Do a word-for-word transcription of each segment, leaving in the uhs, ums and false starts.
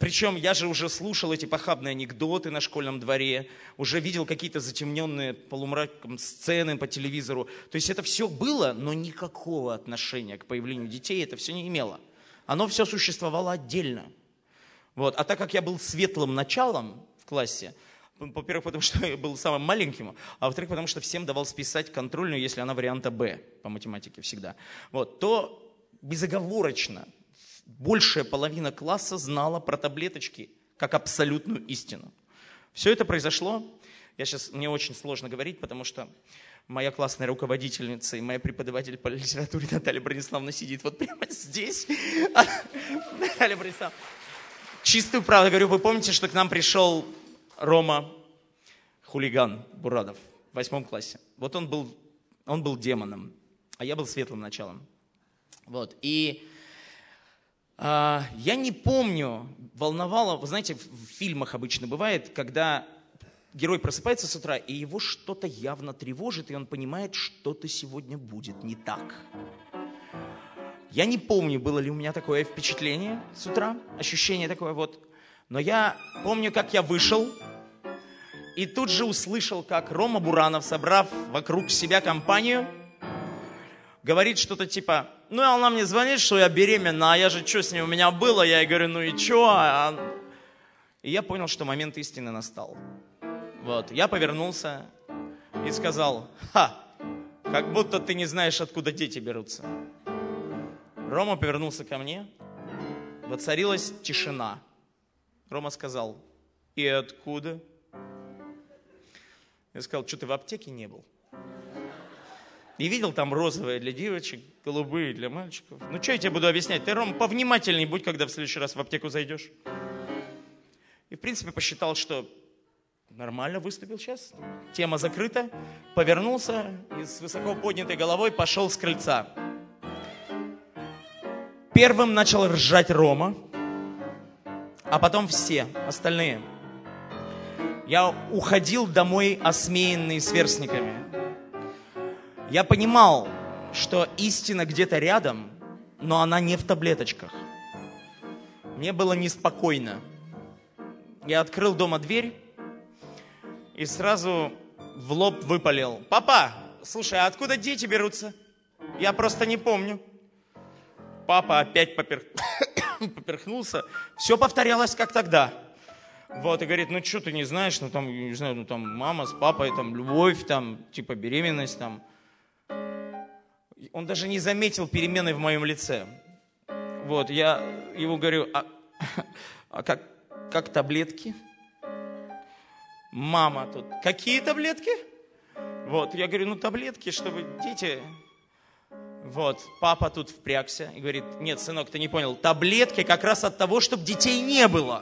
Причем я же уже слушал эти похабные анекдоты на школьном дворе, уже видел какие-то затемненные полумраком сцены по телевизору. То есть это все было, но никакого отношения к появлению детей это все не имело. Оно все существовало отдельно. Вот. А так как я был светлым началом в классе, во-первых, потому что я был самым маленьким, а во-вторых, потому что всем давал списать контрольную, если она варианта Б по математике всегда, вот, то безоговорочно большая половина класса знала про таблеточки как абсолютную истину. Все это произошло, я сейчас, мне очень сложно говорить, потому что моя классная руководительница и моя преподаватель по литературе Наталья Брониславовна сидит вот прямо здесь. Наталья Брониславовна, чистую правду говорю, вы помните, что к нам пришел Рома хулиган Бурадов в восьмом классе. Вот он был, он был демоном, а я был светлым началом. Вот. И а, я не помню, волновало, вы знаете, в, в фильмах обычно бывает, когда герой просыпается с утра, и его что-то явно тревожит, и он понимает, что-то сегодня будет не так. Я не помню, было ли у меня такое впечатление с утра, ощущение такое вот. Но я помню, как я вышел, и тут же услышал, как Рома Буранов, собрав вокруг себя компанию, говорит что-то типа, ну, она мне звонит, что я беременна, а я же, что с ней у меня было? Я ей говорю, ну и что? А... И я понял, что момент истины настал. Вот, я повернулся и сказал, ха, как будто ты не знаешь, откуда дети берутся. Рома повернулся ко мне, воцарилась тишина. Рома сказал, и откуда? Я сказал, что ты в аптеке не был? И видел там розовые для девочек, голубые для мальчиков. Ну, что я тебе буду объяснять? Ты, Рома, повнимательней будь, когда в следующий раз в аптеку зайдешь. И, в принципе, посчитал, что нормально выступил сейчас. Тема закрыта. Повернулся и с высоко поднятой головой пошел с крыльца. Первым начал ржать Рома, а потом все остальные. Я уходил домой осмеянный сверстниками. Я понимал, что истина где-то рядом, но она не в таблеточках. Мне было неспокойно. Я открыл дома дверь и сразу в лоб выпалил. Папа, слушай, а откуда дети берутся? Я просто не помню. Папа опять попер... поперхнулся. Все повторялось, как тогда. Вот, и говорит, ну что ты не знаешь, ну там, не знаю, ну там мама с папой, там любовь, там, типа беременность, там. Он даже не заметил перемены в моем лице. Вот, я ему говорю, а, а как, как таблетки? Мама тут, какие таблетки? Вот, я говорю, ну таблетки, чтобы дети... Вот, папа тут впрягся и говорит, нет, сынок, ты не понял, таблетки как раз от того, чтобы детей не было.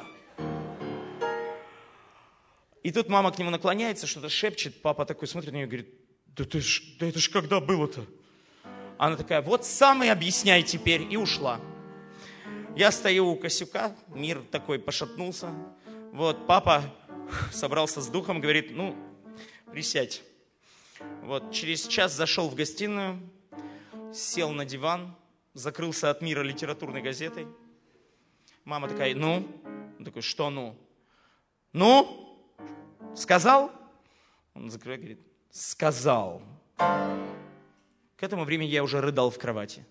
И тут мама к нему наклоняется, что-то шепчет, папа такой смотрит на нее и говорит, да, ты ж, да это ж когда было-то? Она такая, вот сам и объясняй теперь, и ушла. Я стою у Косюка, мир такой пошатнулся. Вот, папа собрался с духом, говорит, ну, присядь. Вот, через час зашел в гостиную, сел на диван, закрылся от мира литературной газетой. Мама такая, ну? Он такой, что ну? Ну? Сказал? Он закрывает, говорит, сказал. К этому времени я уже рыдал в кровати.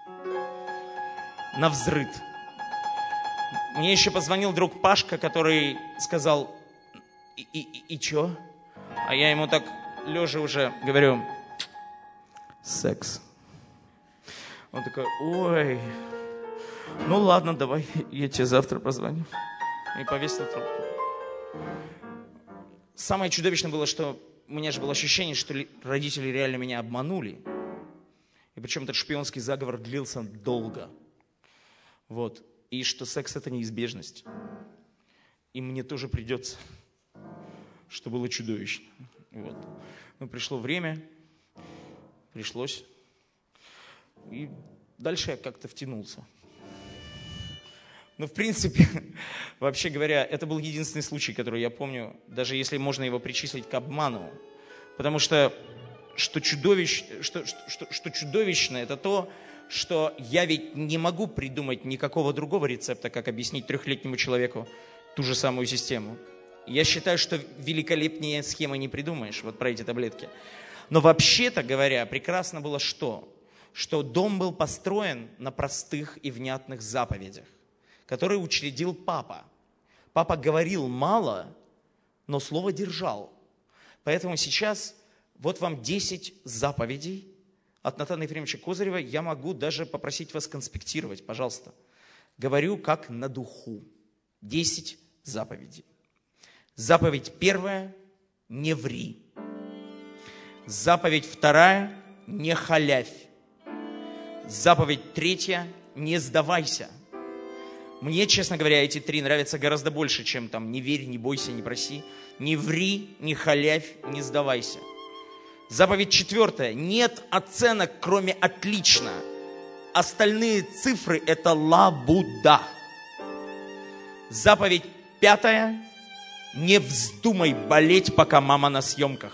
Навзрыд. Мне еще позвонил друг Пашка, который сказал, и, и, и, и чё? А я ему так, лежа уже, говорю, секс. Он такой, ой, ну ладно, давай, я тебе завтра позвоню. И повесил трубку. Самое чудовищное было, что у меня же было ощущение, что родители реально меня обманули. И причем этот шпионский заговор длился долго. Вот. И что секс – это неизбежность. И мне тоже придется. Что было чудовищно. Вот. Но пришло время. Пришлось. И дальше я как-то втянулся. Но в принципе, вообще говоря, это был единственный случай, который я помню, даже если можно его причислить к обману. Потому что, что, чудовищ, что, что, что чудовищно, это то, что я ведь не могу придумать никакого другого рецепта, как объяснить трехлетнему человеку ту же самую систему. Я считаю, что великолепнее схемы не придумаешь, вот про эти таблетки. Но вообще-то говоря, прекрасно было что? Что дом был построен на простых и внятных заповедях, которые учредил папа. Папа говорил мало, но слово держал. Поэтому сейчас вот вам десять заповедей от Натана Ефремовича Козырева. Я могу даже попросить вас конспектировать, пожалуйста. Говорю как на духу. десять заповедей. Заповедь первая – не ври. Заповедь вторая – не халявь. Заповедь третья – не сдавайся. Мне, честно говоря, эти три нравятся гораздо больше, чем там «не верь, не бойся, не проси». Не ври, не халявь, не сдавайся. Заповедь четвертая. Нет оценок, кроме «отлично». Остальные цифры – это лабуда. Заповедь пятая. Не вздумай болеть, пока мама на съемках.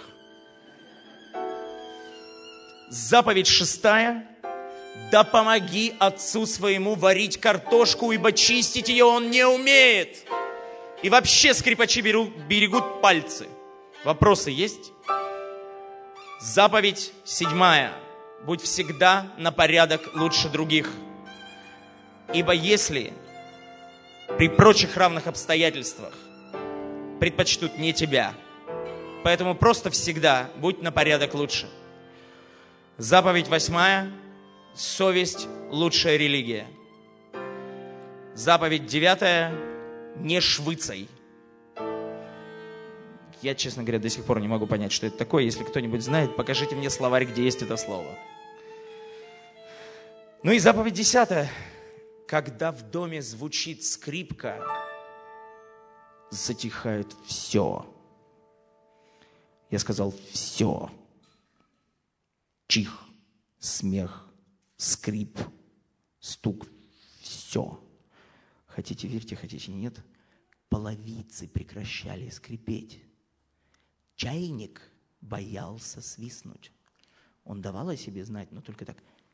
Заповедь шестая. Да помоги отцу своему варить картошку, ибо чистить ее он не умеет. И вообще скрипачи берут, берегут пальцы. Вопросы есть? Заповедь седьмая. Будь всегда на порядок лучше других. Ибо если при прочих равных обстоятельствах предпочтут не тебя, поэтому просто всегда будь на порядок лучше. Заповедь восьмая. Совесть – лучшая религия. Заповедь девятая. Не швыцай. Я, честно говоря, до сих пор не могу понять, что это такое. Если кто-нибудь знает, покажите мне словарь, где есть это слово. Ну и заповедь десятая. Когда в доме звучит скрипка, затихает все. Я сказал все. Чих, смех, скрип, стук, все. Хотите верьте, хотите нет. Половицы прекращали скрипеть. Чайник боялся свистнуть. Он давал о себе знать, но только так